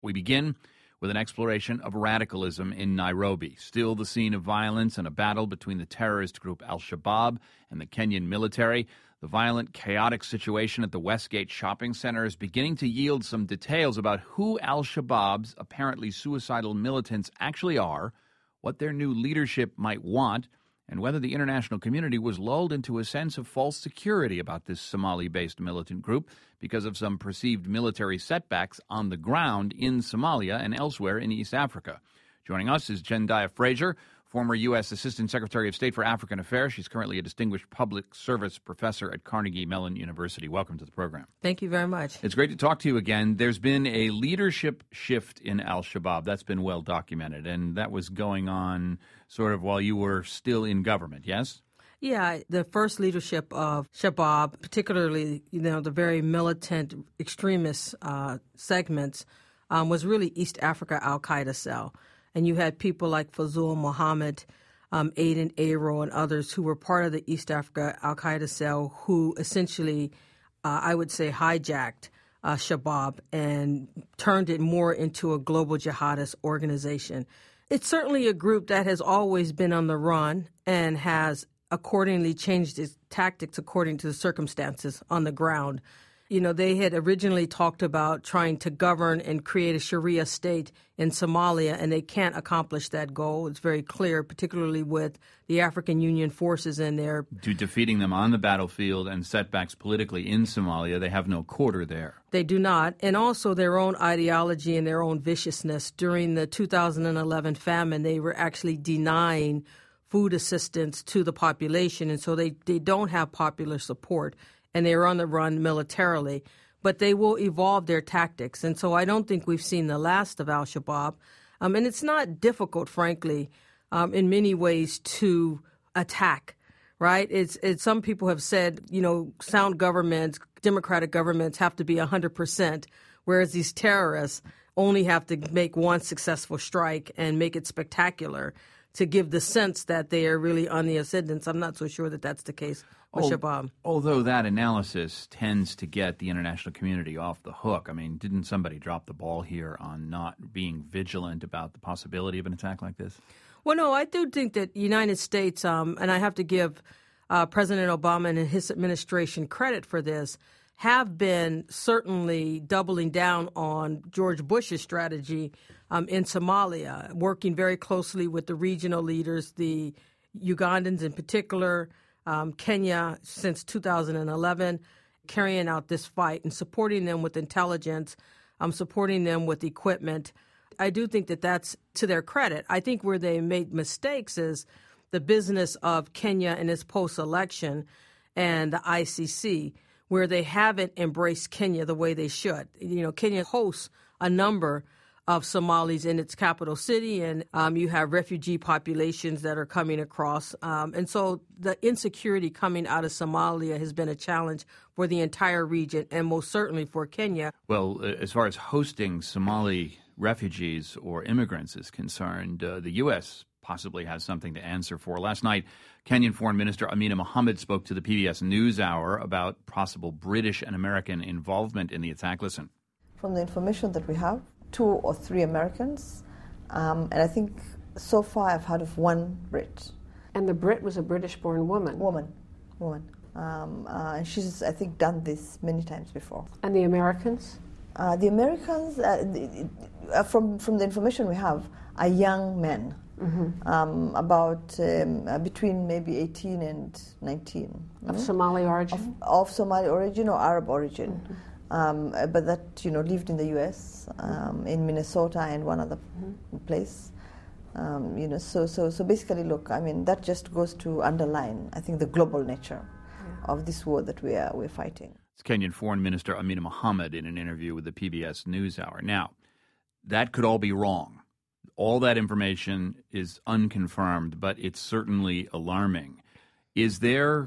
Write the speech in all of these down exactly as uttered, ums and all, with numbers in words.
We begin with an exploration of radicalism in Nairobi, still the scene of violence and a battle between the terrorist group Al-Shabaab and the Kenyan military. The violent, chaotic situation at the Westgate shopping center is beginning to yield some details about who Al-Shabaab's apparently suicidal militants actually are, what their new leadership might want, and whether the international community was lulled into a sense of false security about this Somali-based militant group because of some perceived military setbacks on the ground in Somalia and elsewhere in East Africa. Joining us is Jendaya Fraser, former U S. Assistant Secretary of State for African Affairs. She's currently a distinguished public service professor at Carnegie Mellon University. Welcome to the program. Thank you very much. It's great to talk to you again. There's been a leadership shift in Al-Shabaab. That's been well documented, and that was going on sort of while you were still in government, yes? Yeah, the first leadership of Shabaab, particularly, you know, the very militant extremist uh, segments, um, was really East Africa Al-Qaeda cell. And you had people like Fazul Muhammad, um, Aden Aro, and others who were part of the East Africa Al-Qaeda cell who essentially, uh, I would say, hijacked uh, Shabaab and turned it more into a global jihadist organization. It's certainly a group that has always been on the run and has accordingly changed its tactics according to the circumstances on the ground. You know, they had originally talked about trying to govern and create a Sharia state in Somalia, and they can't accomplish that goal. It's very clear, particularly with the African Union forces in there. To defeating them on the battlefield and setbacks politically in Somalia, they have no quarter there. They do not. And also their own ideology and their own viciousness. During the two thousand eleven famine, they were actually denying food assistance to the population, and so they, they don't have popular support. And they are on the run militarily, but they will evolve their tactics. And so I don't think we've seen the last of Al-Shabaab. Um, and it's not difficult, frankly, um, in many ways to attack, right? It's, it's some people have said, you know, sound governments, democratic governments have to be one hundred percent, whereas these terrorists only have to make one successful strike and make it spectacular to give the sense that they are really on the ascendance. I'm not so sure that that's the case with Shabaab. Although that analysis tends to get the international community off the hook. I mean, didn't somebody drop the ball here on not being vigilant about the possibility of an attack like this? Well, no, I do think that the United States, um, and I have to give uh, President Obama and his administration credit for this, have been certainly doubling down on George Bush's strategy um, in Somalia, working very closely with the regional leaders, the Ugandans in particular, um, Kenya since two thousand eleven, carrying out this fight and supporting them with intelligence, um, supporting them with equipment. I do think that that's to their credit. I think where they made mistakes is the business of Kenya and its post-election and the I C C, where they haven't embraced Kenya the way they should. You know, Kenya hosts a number of Somalis in its capital city, and um, you have refugee populations that are coming across. Um, and so the insecurity coming out of Somalia has been a challenge for the entire region and most certainly for Kenya. Well, as far as hosting Somali refugees or immigrants is concerned, uh, the U S possibly has something to answer for. Last night, Kenyan Foreign Minister Amina Mohammed spoke to the P B S NewsHour about possible British and American involvement in the attack. Listen. From the information that we have, two or three Americans, um, and I think so far I've heard of one Brit. And the Brit was a British-born woman. Woman, woman. Um, uh, and she's, I think, done this many times before. And the Americans? Uh, the Americans, uh, the, uh, from, from the information we have, are young men. Mm-hmm. Um, about um, uh, between maybe eighteen and nineteen. Of mm-hmm. Somali origin? Of, of Somali origin or Arab origin. Mm-hmm. Um, uh, but that, you know, lived in the U S, um, in Minnesota and one other mm-hmm. place. Um, you know, so, so, so basically, look, I mean, that just goes to underline, I think, the global nature yeah. of this war that we are we're fighting. It's Kenyan Foreign Minister Amina Mohammed in an interview with the P B S NewsHour. Now, that could all be wrong. All that information is unconfirmed, but it's certainly alarming. Is there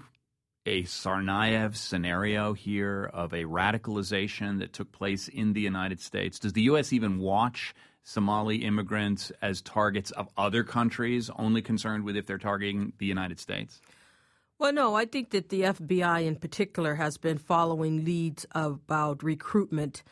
a Tsarnaev scenario here of a radicalization that took place in the United States? Does the U S even watch Somali immigrants as targets of other countries, only concerned with if they're targeting the United States? Well, no, I think that the F B I in particular has been following leads about recruitment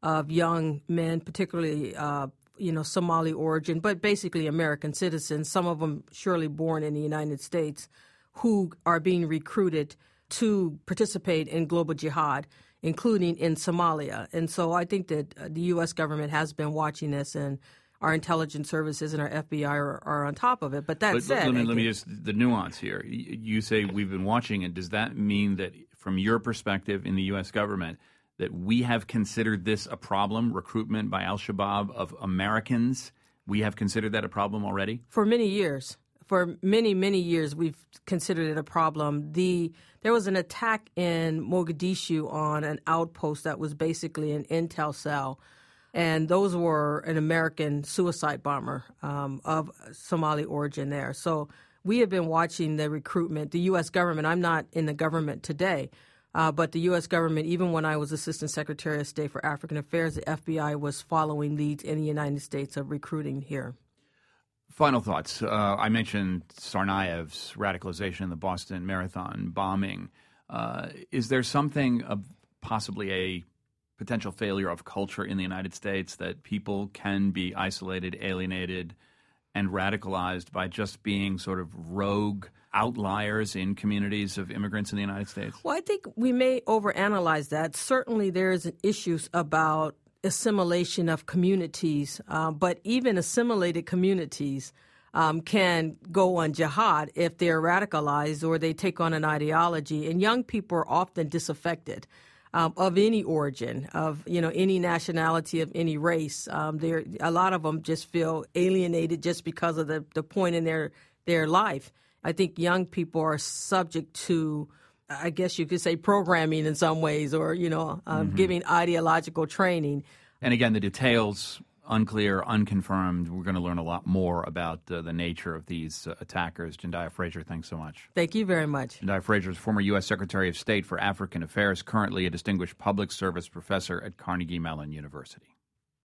of young men, particularly uh, you know Somali origin, but basically American citizens. Some of them surely born in the United States, who are being recruited to participate in global jihad, including in Somalia. And so I think that the U S government has been watching this, and our intelligence services and our F B I are, are on top of it. But that but, said, let me, let me just the nuance here. You say we've been watching it. Does that mean that, from your perspective in the U S government, that we have considered this a problem, recruitment by al-Shabaab of Americans? We have considered that a problem already? For many years. For many, many years, we've considered it a problem. The There was an attack in Mogadishu on an outpost that was basically an intel cell, and those were an American suicide bomber um, of Somali origin there. So we have been watching the recruitment. The U S government, I'm not in the government today, uh, but the U S government, even when I was Assistant Secretary of State for African Affairs, the F B I was following leads in the United States of recruiting here. Final thoughts. Uh, I mentioned Tsarnaev's radicalization in the Boston Marathon bombing. Uh, is there something of possibly a potential failure of culture in the United States that people can be isolated, alienated, and radicalized by just being sort of rogue outliers in communities of immigrants in the United States? Well, I think we may overanalyze that. Certainly there's issues about assimilation of communities, uh, but even assimilated communities um, can go on jihad if they're radicalized or they take on an ideology. And young people are often disaffected um, of any origin, of you know any nationality, of any race. Um, there, a lot of them just feel alienated just because of the, the point in their their life. I think young people are subject to, I guess you could say, programming in some ways, or, you know, um, mm-hmm. giving ideological training. And again, the details, unclear, unconfirmed. We're going to learn a lot more about uh, the nature of these uh, attackers. Jendaya Frazier, thanks so much. Thank you very much. Jendaya Frazier is former U S Secretary of State for African Affairs, currently a distinguished public service professor at Carnegie Mellon University.